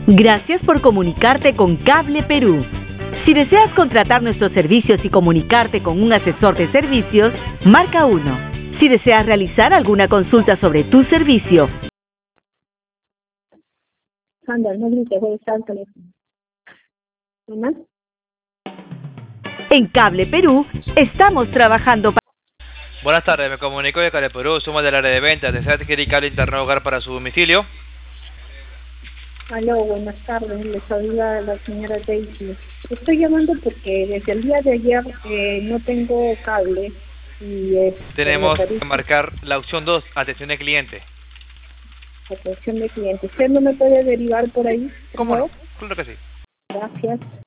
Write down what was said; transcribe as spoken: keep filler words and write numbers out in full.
Gracias por comunicarte con Cable Perú. Si deseas contratar nuestros servicios y comunicarte con un asesor de servicios, marca uno. Si deseas realizar alguna consulta sobre tu servicio. Sandra, no grites, voy a estar al teléfono. ¿No más? En Cable Perú estamos trabajando para... Buenas tardes, me comunico de Cable Perú, somos del área de ventas. ¿Desea adquirir cable internet hogar para su domicilio? Aló, buenas tardes, les saluda la señora Daisy. Estoy llamando porque desde el día de ayer eh, no tengo cable y... Eh, Tenemos parece... que marcar la opción dos, atención de cliente. Atención de cliente. ¿Usted no me puede derivar por ahí? ¿Cómo no? Claro que sí. Gracias.